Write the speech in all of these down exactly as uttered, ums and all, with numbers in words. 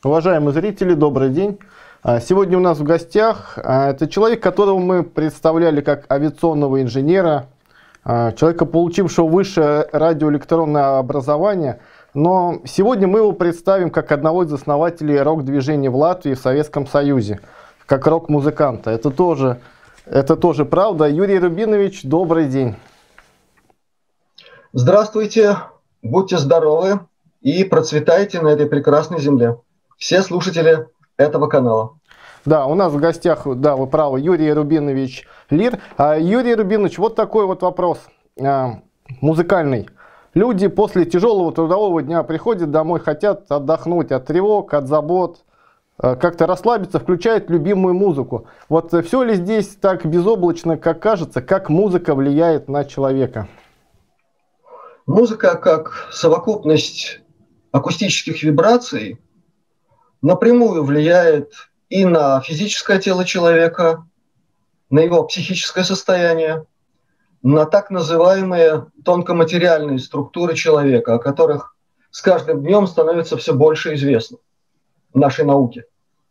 Уважаемые зрители, добрый день. Сегодня у нас в гостях это человек, которого мы представляли как авиационного инженера, человека, получившего высшее радиоэлектронное образование, но сегодня мы его представим как одного из основателей рок-движения в Латвии и в Советском Союзе, как рок-музыканта. Это тоже, это тоже правда. Юрий Рубинович, добрый день. Здравствуйте, будьте здоровы и процветайте на этой прекрасной земле. Все слушатели этого канала. Да, у нас в гостях, да, вы правы, Юрий Рубинович Лир. А, Юрий Рубинович, вот такой вот вопрос а, музыкальный. Люди после тяжелого трудового дня приходят домой, хотят отдохнуть от тревог, от забот, а, как-то расслабиться, включают любимую музыку. Вот все ли здесь так безоблачно, как кажется, как музыка влияет на человека? Музыка, как совокупность акустических вибраций, напрямую влияет и на физическое тело человека, на его психическое состояние, на так называемые тонкоматериальные структуры человека, о которых с каждым днем становится все больше известно в нашей науке.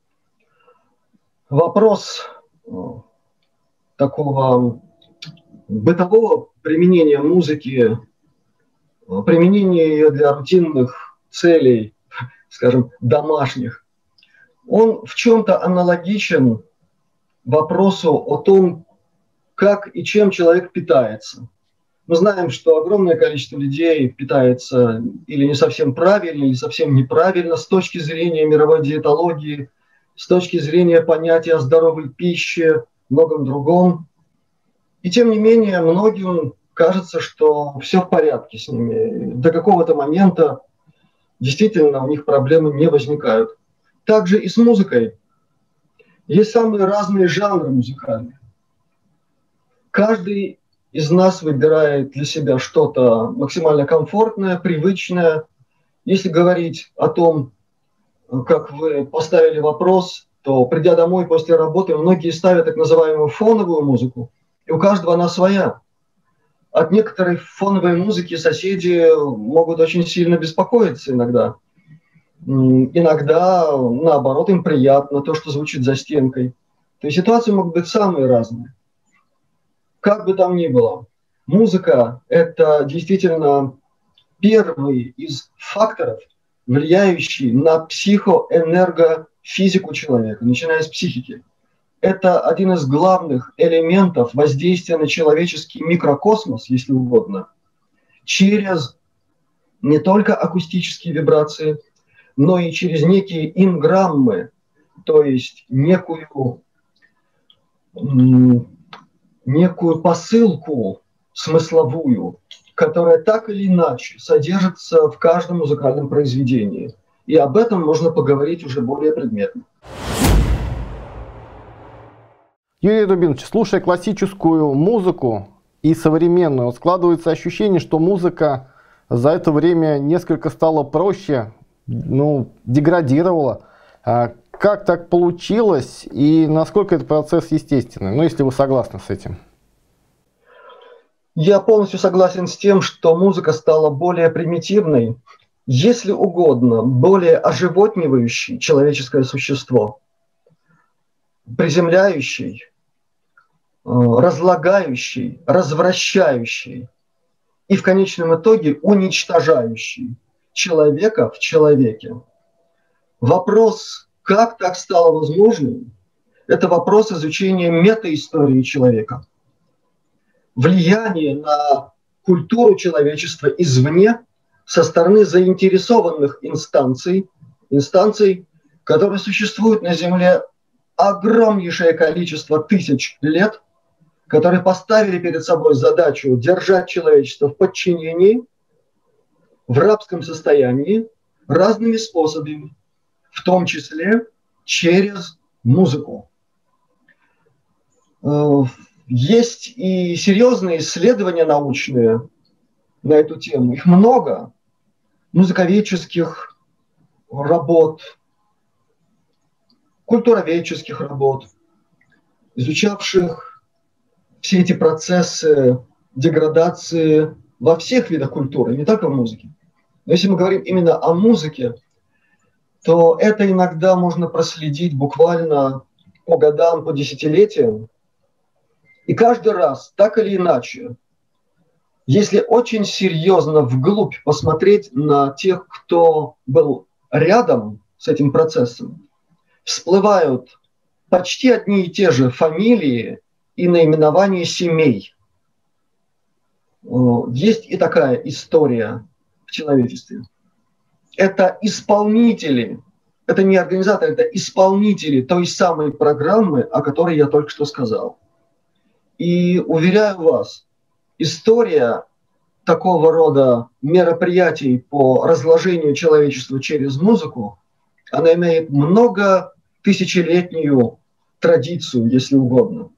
Вопрос такого бытового применения музыки, применения ее для рутинных целей, скажем, домашних, он в чем-то аналогичен вопросу о том, как и чем человек питается. Мы знаем, что огромное количество людей питается или не совсем правильно, или совсем неправильно с точки зрения мировой диетологии, с точки зрения понятия о здоровой пище, многом другом. И тем не менее, многим кажется, что все в порядке с ними. До какого-то момента действительно у них проблемы не возникают. Также и с музыкой. Есть самые разные жанры музыкальные. Каждый из нас выбирает для себя что-то максимально комфортное, привычное. Если говорить о том, как вы поставили вопрос, то, придя домой после работы, многие ставят так называемую фоновую музыку, и у каждого она своя. От некоторой фоновой музыки соседи могут очень сильно беспокоиться иногда. Иногда, наоборот, им приятно то, что звучит за стенкой. То есть ситуации могут быть самые разные. Как бы там ни было, музыка – это действительно первый из факторов, влияющий на психоэнергофизику человека, начиная с психики. Это один из главных элементов воздействия на человеческий микрокосмос, если угодно, через не только акустические вибрации, но и через некие инграммы, то есть некую, некую посылку смысловую, которая так или иначе содержится в каждом музыкальном произведении. И об этом можно поговорить уже более предметно. Юрий Рубинович, слушая классическую музыку и современную, складывается ощущение, что музыка за это время несколько стала проще, ну, деградировала. А как так получилось и насколько этот процесс естественный? Ну, если вы согласны с этим. Я полностью согласен с тем, что музыка стала более примитивной, если угодно, более оживотнивающей человеческое существо, приземляющей, разлагающей, развращающей и в конечном итоге уничтожающей человека в человеке. Вопрос, как так стало возможным, это вопрос изучения метаистории человека. Влияние на культуру человечества извне со стороны заинтересованных инстанций, инстанций, которые существуют на Земле огромнейшее количество тысяч лет, которые поставили перед собой задачу держать человечество в подчинении, в рабском состоянии, разными способами, в том числе через музыку. Есть и серьезные исследования научные на эту тему. Их много. Музыковедческих работ, культуроведческих работ, изучавших все эти процессы деградации во всех видах культуры, не только в музыке. Но если мы говорим именно о музыке, то это иногда можно проследить буквально по годам, по десятилетиям. И каждый раз, так или иначе, если очень серьезно вглубь посмотреть на тех, кто был рядом с этим процессом, всплывают почти одни и те же фамилии и наименования семей. Есть и такая история в человечестве. Это исполнители, это не организаторы, это исполнители той самой программы, о которой я только что сказал. И уверяю вас, история такого рода мероприятий по разложению человечества через музыку, она имеет много тысячелетнюю традицию, если угодно.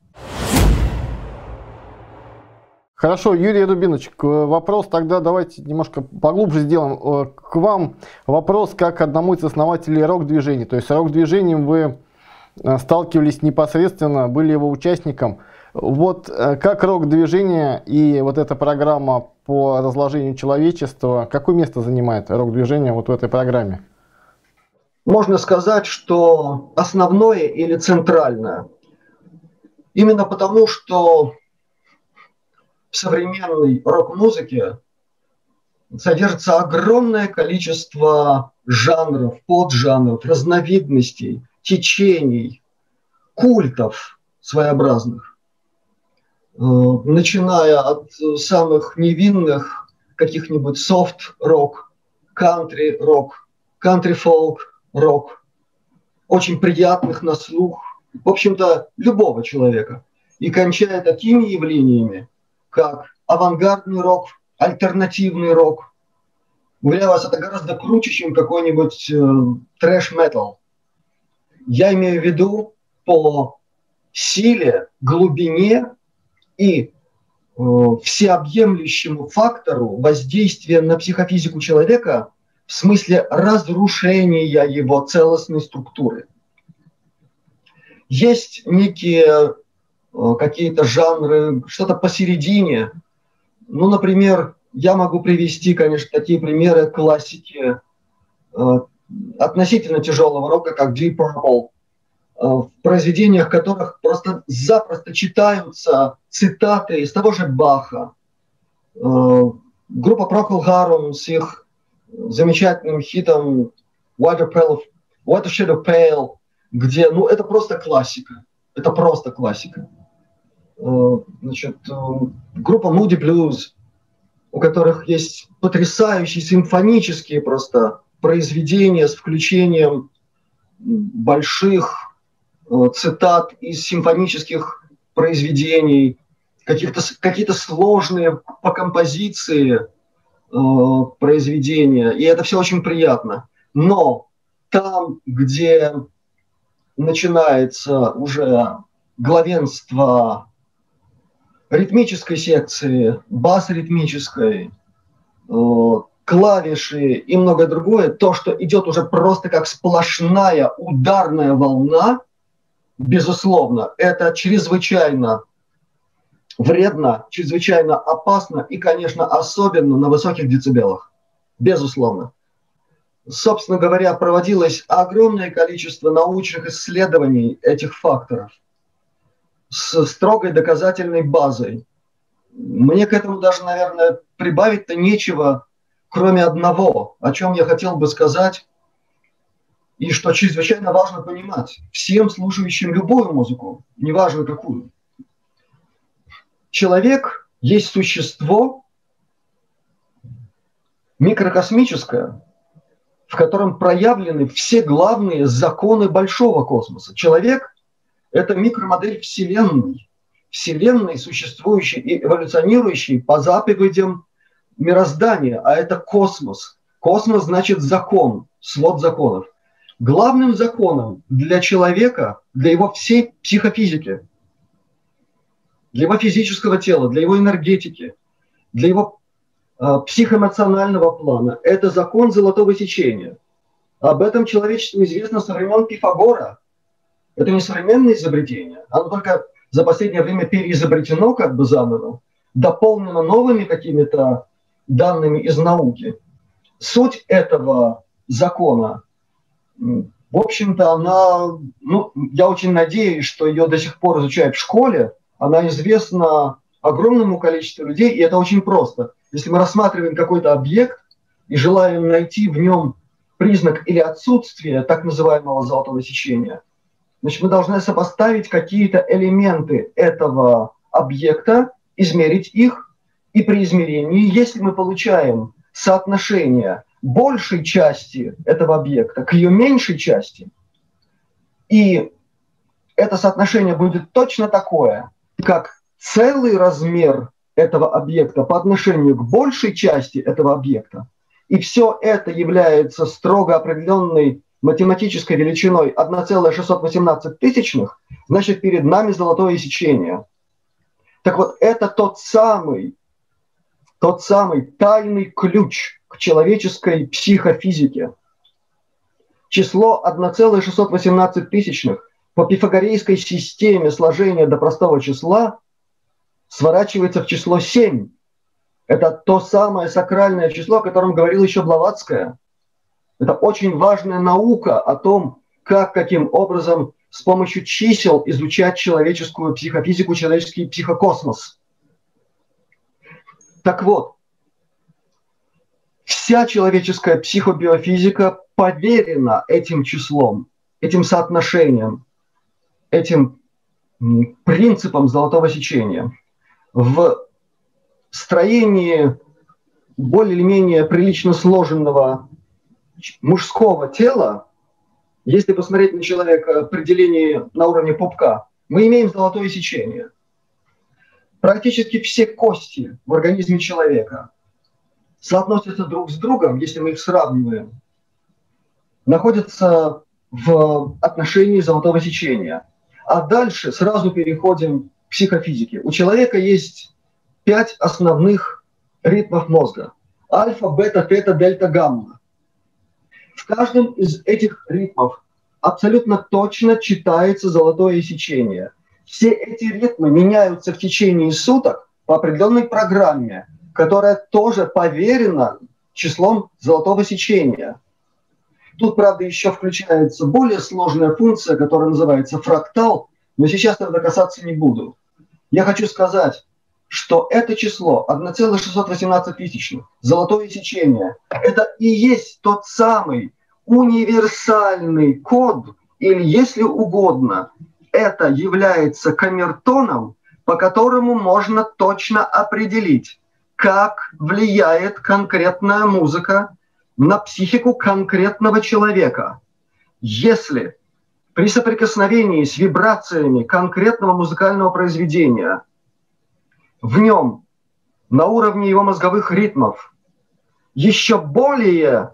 Хорошо, Юрий Рубинович, вопрос тогда давайте немножко поглубже сделаем. К вам вопрос как к одному из основателей рок-движения. То есть с рок-движением вы сталкивались непосредственно, были его участником. Вот как рок-движение и вот эта программа по разложению человечества, какое место занимает рок-движение вот в этой программе? Можно сказать, что основное или центральное. Именно потому, что в современной рок-музыке содержится огромное количество жанров, поджанров, разновидностей, течений, культов своеобразных. Начиная от самых невинных каких-нибудь софт-рок, кантри-рок, кантри-фолк-рок, очень приятных на слух, в общем-то, любого человека, и кончая такими явлениями, как авангардный рок, альтернативный рок. Уверяю вас, это гораздо круче, чем какой-нибудь э, трэш-метал. Я имею в виду по силе, глубине и э, всеобъемлющему фактору воздействия на психофизику человека в смысле разрушения его целостной структуры. Есть некие какие-то жанры, что-то посередине. Ну, например, я могу привести, конечно, такие примеры классики э, относительно тяжелого рока, как Deep Purple, э, в произведениях которых просто запросто читаются цитаты из того же Баха. Э, группа Procol Harum с их замечательным хитом Water Shade of Pale, где, ну, это просто классика. Это просто классика. Значит, группа Moody Blues, у которых есть потрясающие симфонические просто произведения с включением больших цитат из симфонических произведений, каких-то, какие-то сложные по композиции произведения, и это все очень приятно. Но там, где начинается уже главенство ритмической секции, бас-ритмической, клавиши и многое другое, то, что идет уже просто как сплошная ударная волна, безусловно, это чрезвычайно вредно, чрезвычайно опасно и, конечно, особенно на высоких децибелах. Безусловно. Собственно говоря, проводилось огромное количество научных исследований этих факторов с строгой доказательной базой. Мне к этому даже, наверное, прибавить-то нечего, кроме одного, о чем я хотел бы сказать, и что чрезвычайно важно понимать всем слушающим любую музыку, неважно какую. Человек есть существо микрокосмическое, в котором проявлены все главные законы большого космоса. Человек – это микромодель Вселенной. Вселенной, существующей и эволюционирующей по заповедям мироздания, а это космос. Космос значит закон, свод законов. Главным законом для человека, для его всей психофизики, для его физического тела, для его энергетики, для его э, психоэмоционального плана, это закон золотого сечения. Об этом человечеству известно со времен Пифагора. Это не современное изобретение, оно только за последнее время переизобретено как бы заново, дополнено новыми какими-то данными из науки. Суть этого закона в общем-то, она, ну, я очень надеюсь, что ее до сих пор изучают в школе, она известна огромному количеству людей, и это очень просто. Если мы рассматриваем какой-то объект и желаем найти в нем признак или отсутствие так называемого золотого сечения, значит, мы должны сопоставить какие-то элементы этого объекта, измерить их, и при измерении, если мы получаем соотношение большей части этого объекта к ее меньшей части, и это соотношение будет точно такое, как целый размер этого объекта по отношению к большей части этого объекта, и все это является строго определенной математической величиной одна целая шестьсот восемнадцать тысячных, значит, перед нами золотое сечение. Так вот, это тот самый, тот самый тайный ключ к человеческой психофизике. Число одна целая шестьсот восемнадцать тысячных по пифагорейской системе сложения до простого числа сворачивается в число семь. Это то самое сакральное число, о котором говорила еще Блаватская. Это очень важная наука о том, как, каким образом с помощью чисел изучать человеческую психофизику, человеческий психокосмос. Так вот, вся человеческая психобиофизика поверена этим числом, этим соотношением, этим принципом золотого сечения. В строении более или менее прилично сложенного мужского тела, если посмотреть на человека определение на уровне пупка, мы имеем золотое сечение. Практически все кости в организме человека соотносятся друг с другом, если мы их сравниваем, находятся в отношении золотого сечения. А дальше сразу переходим к психофизике. У человека есть пять основных ритмов мозга. Альфа, бета, тета, дельта, гамма. В каждом из этих ритмов абсолютно точно читается золотое сечение. Все эти ритмы меняются в течение суток по определенной программе, которая тоже поверена числом золотого сечения. Тут, правда, еще включается более сложная функция, которая называется фрактал, но сейчас этого касаться не буду. Я хочу сказать, что это число одна целая шестьсот восемнадцать тысячных, золотое сечение, это и есть тот самый универсальный код, или, если угодно, это является камертоном, по которому можно точно определить, как влияет конкретная музыка на психику конкретного человека. Если при соприкосновении с вибрациями конкретного музыкального произведения в нем на уровне его мозговых ритмов еще более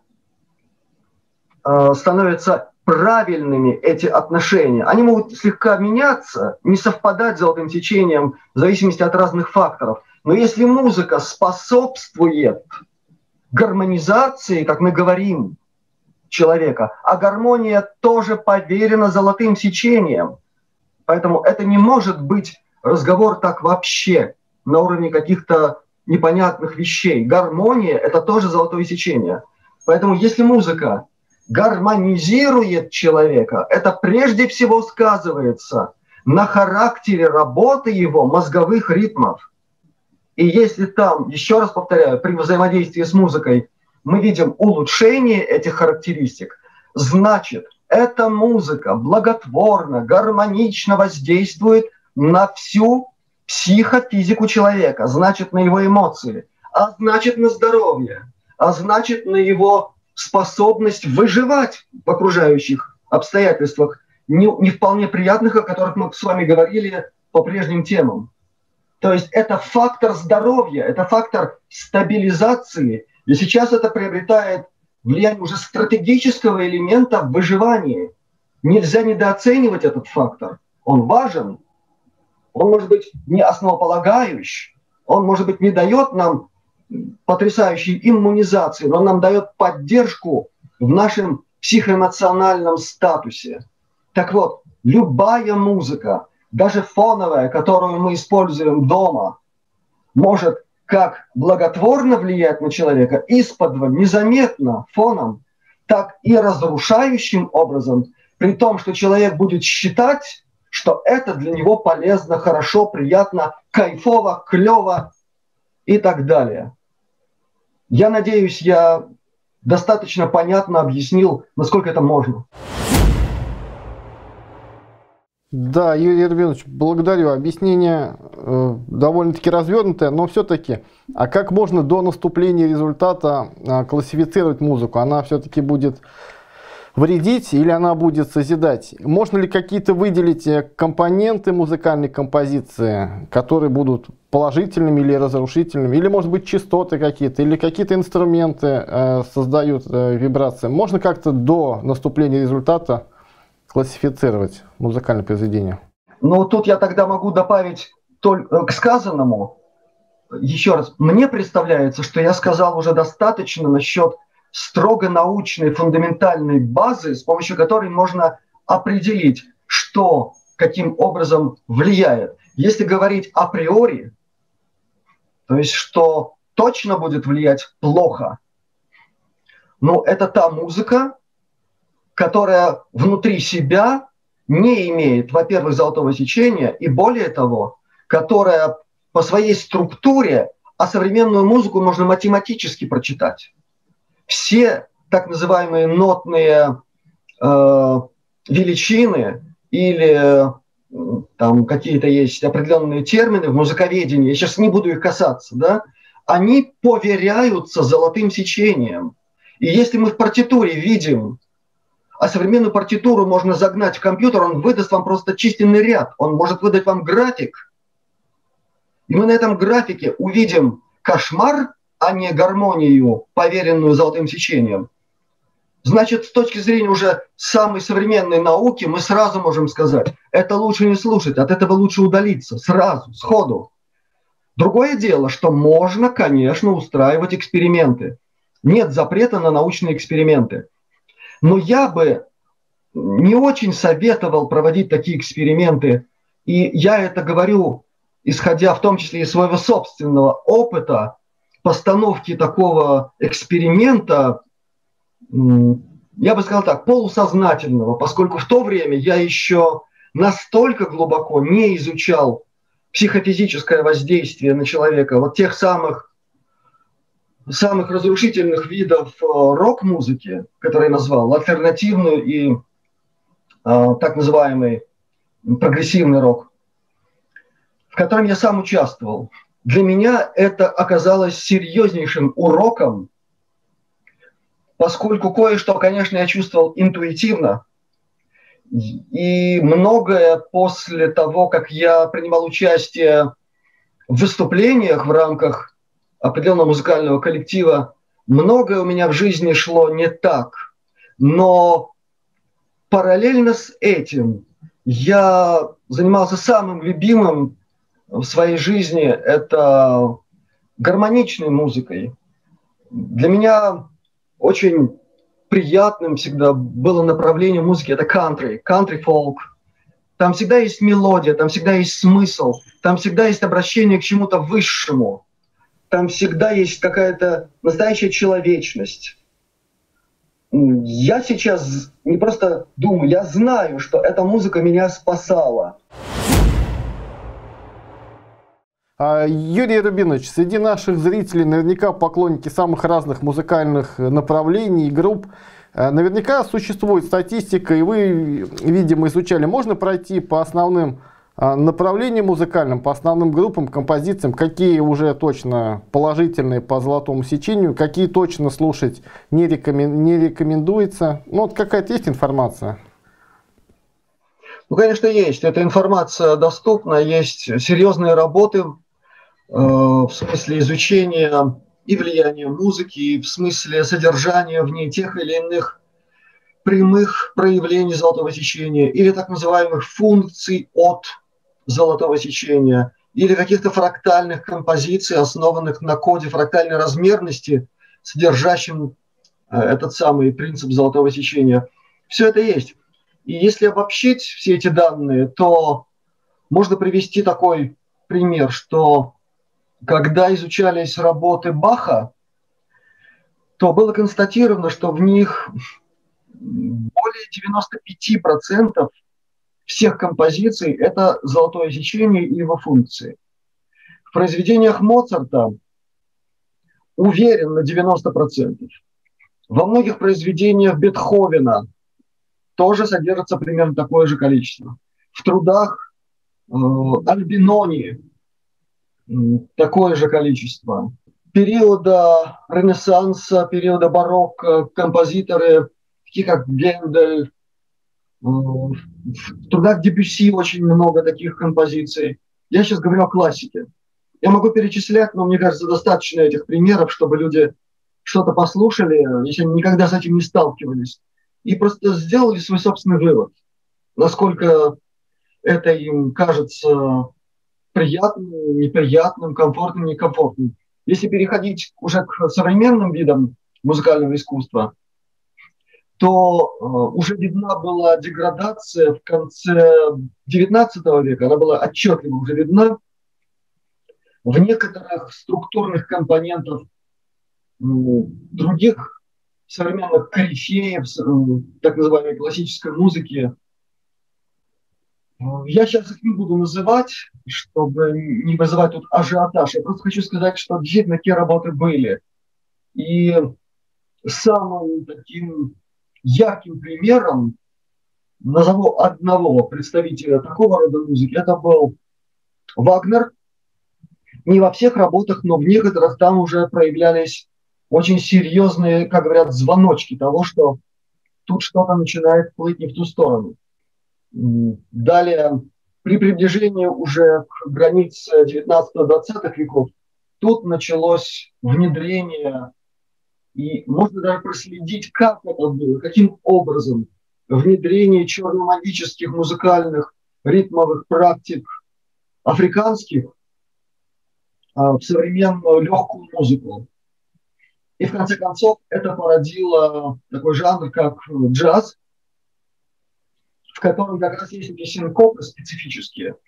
э, становятся правильными эти отношения, они могут слегка меняться, не совпадать с золотым сечением в зависимости от разных факторов. Но если музыка способствует гармонизации, как мы говорим, человека, а гармония тоже поверена золотым сечением, поэтому это не может быть разговор так вообще на уровне каких-то непонятных вещей. Гармония – это тоже золотое сечение. Поэтому если музыка гармонизирует человека, это прежде всего сказывается на характере работы его мозговых ритмов. И если там, еще раз повторяю, при взаимодействии с музыкой мы видим улучшение этих характеристик, значит, эта музыка благотворно, гармонично воздействует на всю психофизику человека, значит, на его эмоции, а значит, на здоровье, а значит, на его способность выживать в окружающих обстоятельствах, не, не вполне приятных, о которых мы с вами говорили по прежним темам. То есть это фактор здоровья, это фактор стабилизации, и сейчас это приобретает влияние уже стратегического элемента в выживании. Нельзя недооценивать этот фактор. Он важен, он может быть не основополагающий, он, может быть, не дает нам потрясающей иммунизации, но он нам дает поддержку в нашем психоэмоциональном статусе. Так вот, любая музыка, даже фоновая, которую мы используем дома, может как благотворно влиять на человека, исподволь, незаметно, фоном, так и разрушающим образом, при том, что человек будет считать, что это для него полезно, хорошо, приятно, кайфово, клево и так далее. Я надеюсь, я достаточно понятно объяснил, насколько это можно. Да, Юрий Ербинович, благодарю. Объяснение э, довольно-таки развернутое, но все-таки, а как можно до наступления результата э, классифицировать музыку? Она все-таки будет вредить или она будет созидать? Можно ли какие-то выделить компоненты музыкальной композиции, которые будут положительными или разрушительными? Или, может быть, частоты какие-то, или какие-то инструменты э, создают э, вибрации? Можно как-то до наступления результата классифицировать музыкальное произведение? Ну, тут я тогда могу добавить только к сказанному. Еще раз, мне представляется, что я сказал уже достаточно насчет строго научной фундаментальной базы, с помощью которой можно определить, что каким образом влияет. Если говорить априори, то есть что точно будет влиять плохо, ну, это та музыка, которая внутри себя не имеет, во-первых, золотого сечения, и более того, которая по своей структуре, а современную музыку можно математически прочитать. Все так называемые нотные э, величины или э, там какие-то есть определенные термины в музыковедении, я сейчас не буду их касаться, да, они поверяются золотым сечением. И если мы в партитуре видим, а современную партитуру можно загнать в компьютер, он выдаст вам просто численный ряд, он может выдать вам график. И мы на этом графике увидим кошмар, а не гармонию, поверенную золотым сечением. Значит, с точки зрения уже самой современной науки, мы сразу можем сказать, это лучше не слушать, от этого лучше удалиться, сразу, сходу. Другое дело, что можно, конечно, устраивать эксперименты. Нет запрета на научные эксперименты. Но я бы не очень советовал проводить такие эксперименты. И я это говорю, исходя в том числе из своего собственного опыта постановки такого эксперимента, я бы сказал так, полусознательного, поскольку в то время я еще настолько глубоко не изучал психофизическое воздействие на человека, вот тех самых самых разрушительных видов рок-музыки, которые я назвал, альтернативную и э, так называемый прогрессивный рок, в котором я сам участвовал. Для меня это оказалось серьезнейшим уроком, поскольку кое-что, конечно, я чувствовал интуитивно, и многое после того, как я принимал участие в выступлениях в рамках определенного музыкального коллектива, многое у меня в жизни шло не так. Но параллельно с этим я занимался самым любимым в своей жизни – это гармоничной музыкой. Для меня очень приятным всегда было направление музыки – это country, country-folk. Там всегда есть мелодия, там всегда есть смысл, там всегда есть обращение к чему-то высшему. Там всегда есть какая-то настоящая человечность. Я сейчас не просто думаю, я знаю, что эта музыка меня спасала. Юрий Рубинович, среди наших зрителей наверняка поклонники самых разных музыкальных направлений и групп. Наверняка существует статистика, и вы, видимо, изучали. Можно пройти по основным направлениям музыкальным, по основным группам, композициям, какие уже точно положительные по золотому сечению, какие точно слушать не, рекомен... не рекомендуется? Ну, вот какая-то есть информация? Ну, конечно, есть. Эта информация доступна, есть серьезные работы э, в смысле изучения и влияния музыки, и в смысле содержания в ней тех или иных прямых проявлений золотого сечения или так называемых функций от золотого сечения, или каких-то фрактальных композиций, основанных на коде фрактальной размерности, содержащем э, этот самый принцип золотого сечения. Все это есть. И если обобщить все эти данные, то можно привести такой пример, что когда изучались работы Баха, то было констатировано, что в них более девяноста пяти процентов всех композиций – это золотое сечение и его функции. В произведениях Моцарта уверен на девяносто процентов. Во многих произведениях Бетховена тоже содержится примерно такое же количество. В трудах э, Альбинони э, такое же количество. Периода Ренессанса, периода барокко композиторы, такие как Гендель, э, в трудах Дебюсси очень много таких композиций. Я сейчас говорю о классике. Я могу перечислять, но мне кажется, достаточно этих примеров, чтобы люди что-то послушали, если они никогда с этим не сталкивались, и просто сделали свой собственный вывод, насколько это им кажется приятным, неприятным, комфортным, некомфортным. Если переходить уже к современным видам музыкального искусства, то э, уже видна была деградация в конце девятнадцатого века, она была отчетливо уже видна в некоторых структурных компонентах других современных корифеев, так называемой классической музыки. Я сейчас их не буду называть, чтобы не вызывать тут ажиотаж. Я просто хочу сказать, что действительно такие работы были. И самым таким ярким примером, назову одного представителя такого рода музыки, это был Вагнер. Не во всех работах, но в некоторых там уже проявлялись очень серьезные, как говорят, звоночки того, что тут что-то начинает плыть не в ту сторону. Далее, при приближении уже к границе девятнадцатого-двадцатых веков, тут началось внедрение, и можно даже проследить, как это было, каким образом внедрение черномагических музыкальных ритмовых практик африканских в современную легкую музыку. И в конце концов это породило такой жанр, как джаз, в котором как раз есть эти синкопы специфические,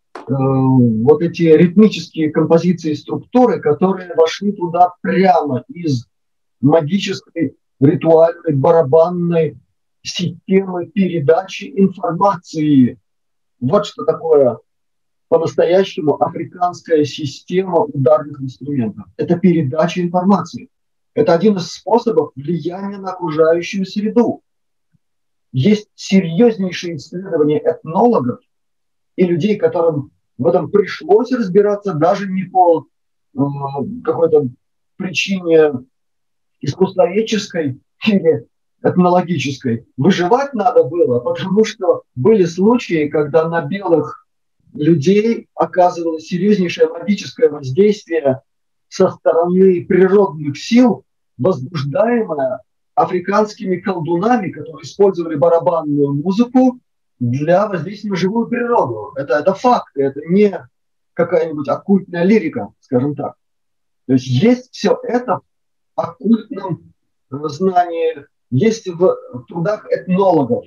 вот эти ритмические композиции и структуры, которые вошли туда прямо из магической, ритуальной, барабанной системы передачи информации. Вот что такое по-настоящему африканская система ударных инструментов. Это передача информации. Это один из способов влияния на окружающую среду. Есть серьезнейшие исследования этнологов и людей, которым в этом пришлось разбираться даже не по э, какой-то причине искусствоведческой или этнологической. Выживать надо было, потому что были случаи, когда на белых людей оказывалось серьезнейшее магическое воздействие со стороны природных сил, возбуждаемое африканскими колдунами, которые использовали барабанную музыку для воздействия на живую природу. Это, это факт, это не какая-нибудь оккультная лирика, скажем так. То есть есть все это в оккультном знании, есть в трудах этнологов.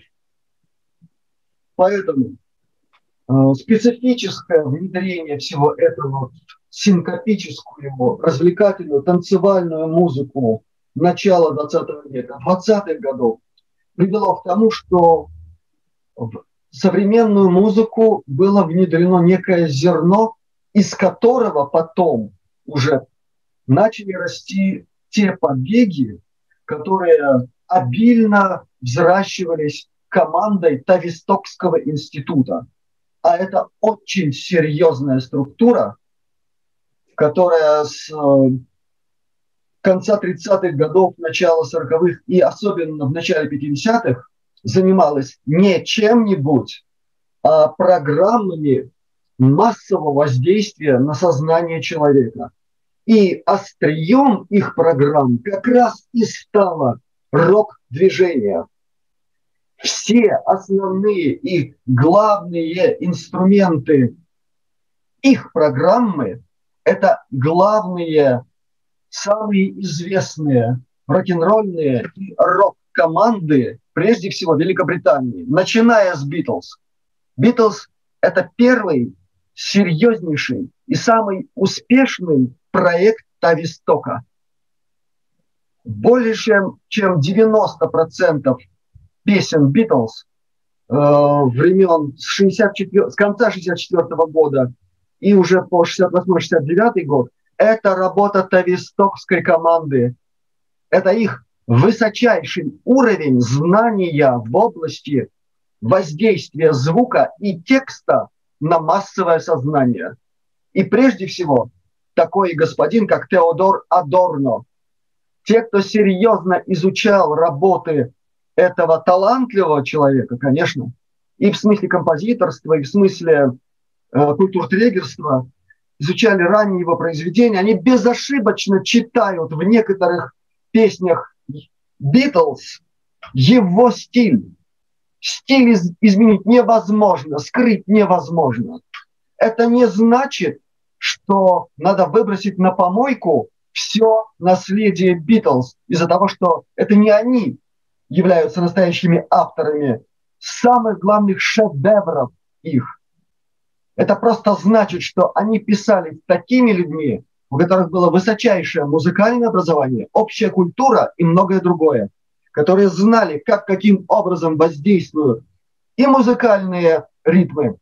Поэтому э, специфическое внедрение всего этого в синкопическую, развлекательную, танцевальную музыку начала двадцатого века, двадцатых годов привело к тому, что в современную музыку было внедрено некое зерно, из которого потом уже начали расти те побеги, которые обильно взращивались командой Тавистокского института. А это очень серьезная структура, которая с конца тридцатых годов, начала сороковых и особенно в начале пятидесятых занималась не чем-нибудь, а программами массового воздействия на сознание человека. И острием их программ как раз и стало рок-движение. Все основные и главные инструменты их программы – это главные, самые известные рок-н-ролльные и рок-команды, прежде всего Великобритании, начиная с Битлз. Битлз – это первый серьезнейший и самый успешный проект Тавистока. более чем, чем девяносто процентов песен Битлз э, времен с, шестьдесят четвёртого, с конца шестьдесят четвёртого года и уже по шестьдесят восьмой — шестьдесят девятый год – это работа тавистокской команды. Это их высочайший уровень знания в области воздействия звука и текста на массовое сознание. И прежде всего такой господин, как Теодор Адорно. Те, кто серьезно изучал работы этого талантливого человека, конечно, и в смысле композиторства, и в смысле э, культуртрегерства, изучали ранние его произведения, они безошибочно читают в некоторых песнях Битлз его стиль. Стиль из- изменить невозможно, скрыть невозможно. Это не значит, что надо выбросить на помойку все наследие Битлз из-за того, что это не они являются настоящими авторами самых главных шедевров их. Это просто значит, что они писали с такими людьми, у которых было высочайшее музыкальное образование, общая культура и многое другое, которые знали, как, каким образом воздействуют и музыкальные ритмы,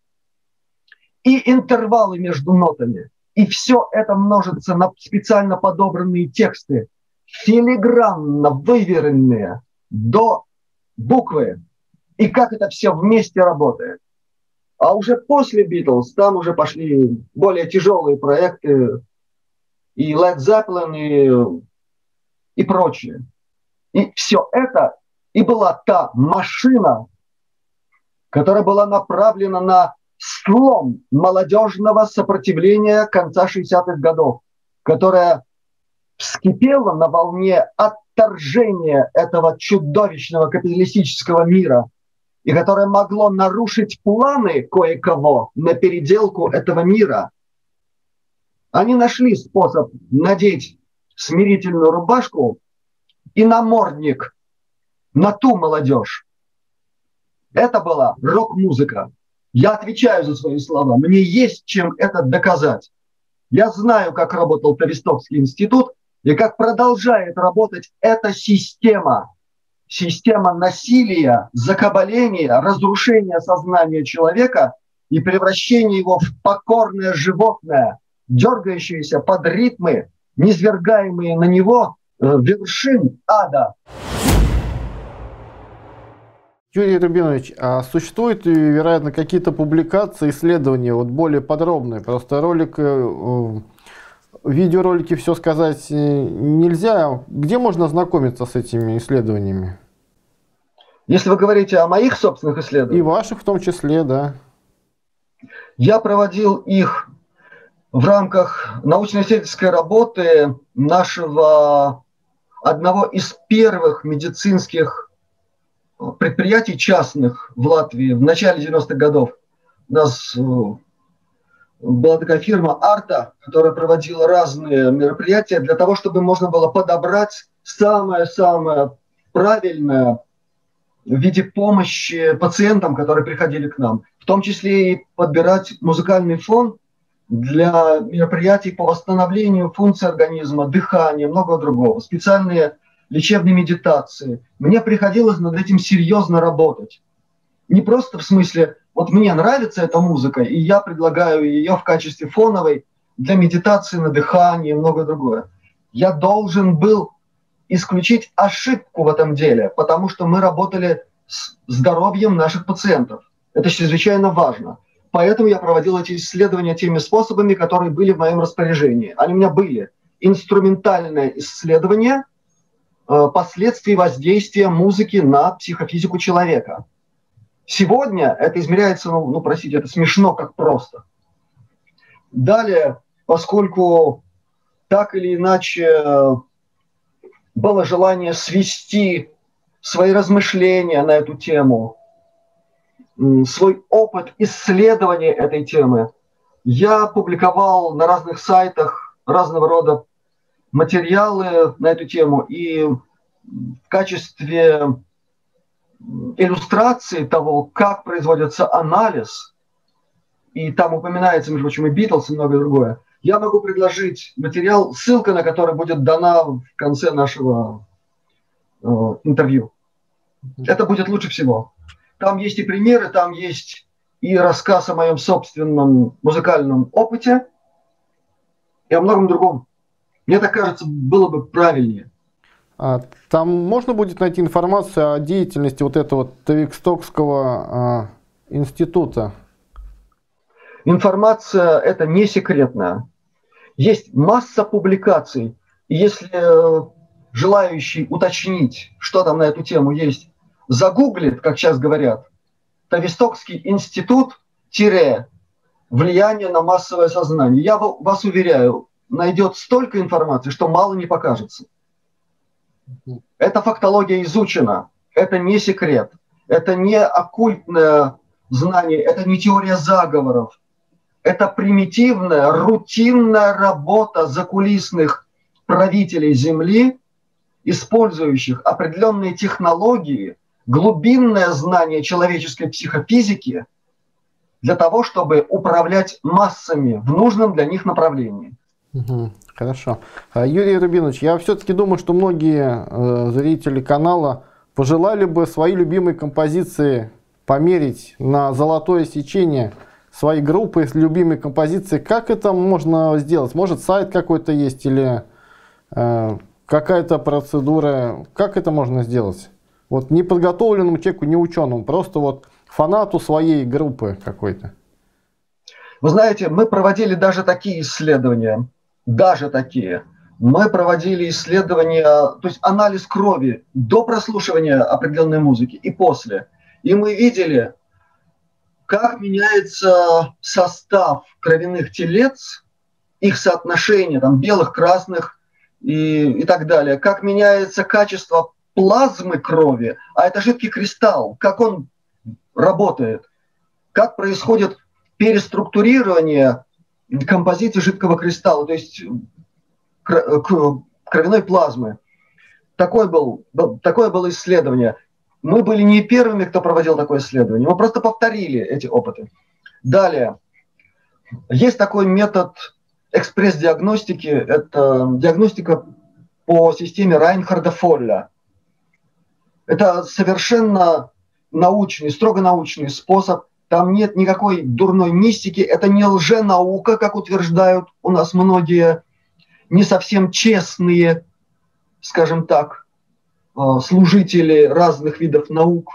и интервалы между нотами. И все это множится на специально подобранные тексты, филигранно выверенные до буквы. И как это все вместе работает. А уже после Битлз там уже пошли более тяжелые проекты, и Led Zeppelin, и, и прочее. И все это и была та машина, которая была направлена на слом молодежного сопротивления конца шестидесятых годов, которая вскипела на волне отторжения этого чудовищного капиталистического мира, и которое могло нарушить планы кое-кого на переделку этого мира. Они нашли способ надеть смирительную рубашку и намордник на ту молодежь. Это была рок-музыка. Я отвечаю за свои слова. Мне есть чем это доказать. Я знаю, как работал Тавистокский институт и как продолжает работать эта система. Система насилия, закабаления, разрушения сознания человека и превращения его в покорное животное, дергающееся под ритмы, низвергаемые на него э, вершин ада. Юрий Рубинович, а существуют, вероятно, какие-то публикации, исследования, вот более подробные? Просто ролик, в видеоролике все сказать нельзя. Где можно ознакомиться с этими исследованиями? Если вы говорите о моих собственных исследованиях. И ваших в том числе, да. Я проводил их в рамках научно-исследовательской работы нашего одного из первых медицинских предприятий частных в Латвии в начале девяностых годов. У нас была такая фирма «Арта», которая проводила разные мероприятия для того, чтобы можно было подобрать самое-самое правильное в виде помощи пациентам, которые приходили к нам. В том числе и подбирать музыкальный фон для мероприятий по восстановлению функций организма, дыхания, много другого. Специальные лечебные медитации. Мне приходилось над этим серьезно работать. Не просто в смысле, вот мне нравится эта музыка, и я предлагаю ее в качестве фоновой для медитации на дыхание и многое другое. Я должен был исключить ошибку в этом деле, потому что мы работали с здоровьем наших пациентов. Это чрезвычайно важно. Поэтому я проводил эти исследования теми способами, которые были в моем распоряжении. Они у меня были. Инструментальное исследование последствий воздействия музыки на психофизику человека. Сегодня это измеряется, ну, ну, простите, это смешно, как просто. Далее, поскольку так или иначе было желание свести свои размышления на эту тему, свой опыт исследования этой темы, я публиковал на разных сайтах разного рода материалы на эту тему, и в качестве иллюстрации того, как производится анализ, и там упоминается, между прочим, и Битлз, и многое другое, я могу предложить материал, ссылка на который будет дана в конце нашего э, интервью. Это будет лучше всего. Там есть и примеры, там есть и рассказ о моем собственном музыкальном опыте, и о многом другом. Мне так кажется, было бы правильнее. А, там можно будет найти информацию о деятельности вот этого Тавикстокского а, института? Информация это не секретная. Есть масса публикаций. И если э, желающий уточнить, что там на эту тему есть, загуглит, как сейчас говорят, Тавистокский институт тире влияние на массовое сознание. Я вас уверяю, найдет столько информации, что мало не покажется. Эта фактология изучена. Это не секрет. Это не оккультное знание. Это не теория заговоров. Это примитивная, рутинная работа закулисных правителей Земли, использующих определенные технологии, глубинное знание человеческой психофизики для того, чтобы управлять массами в нужном для них направлении. Угу, хорошо. Юрий Рубинович, я все-таки думаю, что многие э, зрители канала пожелали бы свои любимые композиции померить на золотое сечение своей группы, любимой композиции. Как это можно сделать? Может, сайт какой-то есть или э, какая-то процедура? Как это можно сделать? Вот неподготовленному человеку, не ученому, просто вот фанату своей группы какой-то. Вы знаете, мы проводили даже такие исследования, даже такие. Мы проводили исследования, то есть анализ крови до прослушивания определенной музыки и после. И мы видели, как меняется состав кровяных телец, их соотношение, там, белых, красных и, и так далее, как меняется качество плазмы крови, а это жидкий кристалл, как он работает, как происходит переструктурирование композиции жидкого кристалла, то есть кровяной плазмы. Такое, был, такое было исследование. Мы были не первыми, кто проводил такое исследование, мы просто повторили эти опыты. Далее, есть такой метод экспресс-диагностики, это диагностика по системе Райнхарда-Фолля. Это совершенно научный, строго научный способ. Там нет никакой дурной мистики. Это не лженаука, как утверждают у нас многие не совсем честные, скажем так, служители разных видов наук.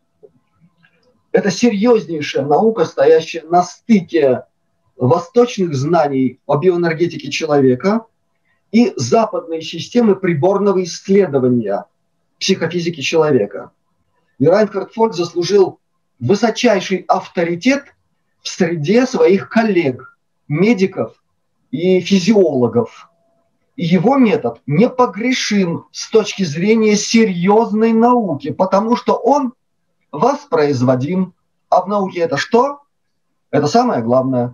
Это серьезнейшая наука, стоящая на стыке восточных знаний о биоэнергетике человека и западной системы приборного исследования психофизики человека. И Райнхард Фоль заслужил высочайший авторитет в среде своих коллег, медиков и физиологов. И его метод непогрешим с точки зрения серьезной науки, потому что он воспроизводим. А в науке это что? Это самое главное.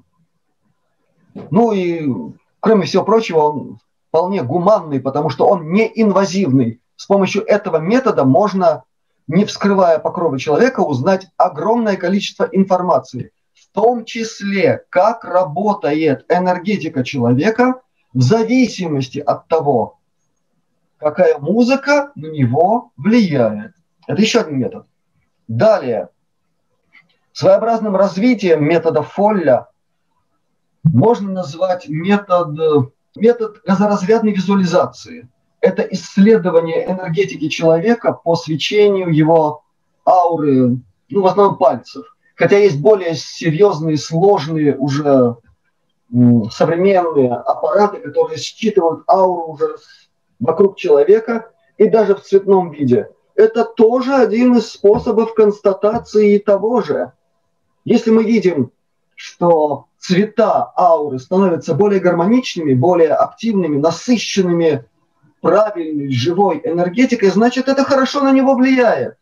Ну и, кроме всего прочего, он вполне гуманный, потому что он не инвазивный. С помощью этого метода можно, не вскрывая покровы человека, узнать огромное количество информации, в том числе, как работает энергетика человека в зависимости от того, какая музыка на него влияет. Это еще один метод. Далее, своеобразным развитием метода Фолля можно назвать метод, метод газоразрядной визуализации. Это исследование энергетики человека по свечению его ауры, ну, в основном пальцев. Хотя есть более серьезные, сложные уже м, современные аппараты, которые считывают ауру уже вокруг человека и даже в цветном виде. Это тоже один из способов констатации того же. Если мы видим, что цвета ауры становятся более гармоничными, более активными, насыщенными, правильной, живой энергетикой, значит, это хорошо на него влияет.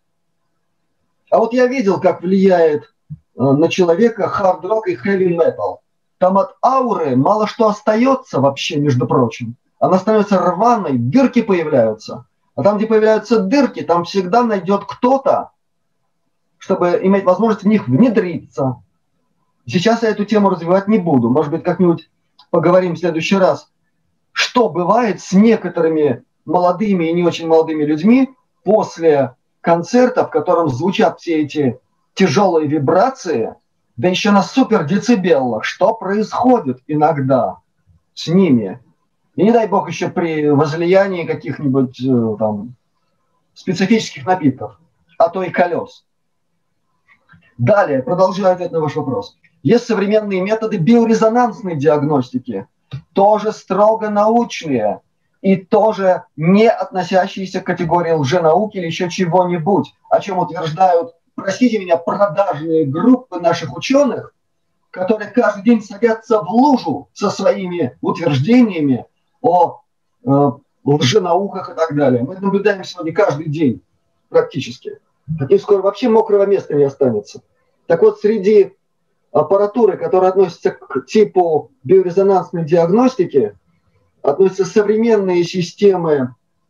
А вот я видел, как влияет э, на человека хард-рок и хэви-метал. Там от ауры мало что остается вообще, между прочим. Она становится рваной, дырки появляются. А там, где появляются дырки, там всегда найдет кто-то, чтобы иметь возможность в них внедриться. Сейчас я эту тему развивать не буду. Может быть, как-нибудь поговорим в следующий раз. Что бывает с некоторыми молодыми и не очень молодыми людьми, после концерта, в котором звучат все эти тяжелые вибрации, да еще на супердецибеллах, что происходит иногда с ними. И не дай бог еще при возлиянии каких-нибудь э, там специфических напитков, а то и колес. Далее, продолжаю ответ на ваш вопрос. Есть современные методы биорезонансной диагностики, тоже строго научные и тоже не относящиеся к категории лженауки или еще чего-нибудь, о чем утверждают, простите меня, продажные группы наших ученых, которые каждый день садятся в лужу со своими утверждениями о э, лженауках и так далее. Мы наблюдаем сегодня каждый день практически. И скоро вообще мокрого места не останется. Так вот, среди аппаратуры, которая относится к типу биорезонансной диагностики, относятся современные системы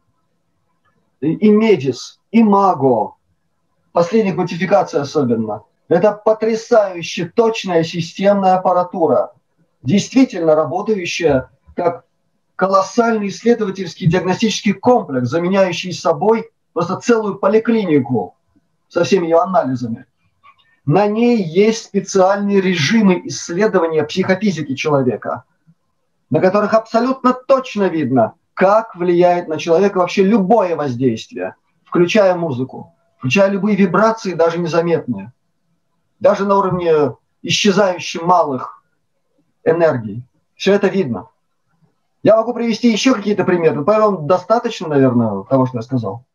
Imedis, Imago, последних модификаций особенно. Это потрясающе точная системная аппаратура, действительно работающая как колоссальный исследовательский диагностический комплекс, заменяющий собой просто целую поликлинику со всеми ее анализами. На ней есть специальные режимы исследования психофизики человека, на которых абсолютно точно видно, как влияет на человека вообще любое воздействие, включая музыку, включая любые вибрации, даже незаметные, даже на уровне исчезающих малых энергий. Все это видно. Я могу привести еще какие-то примеры. По-моему, достаточно, наверное, того, что я сказал.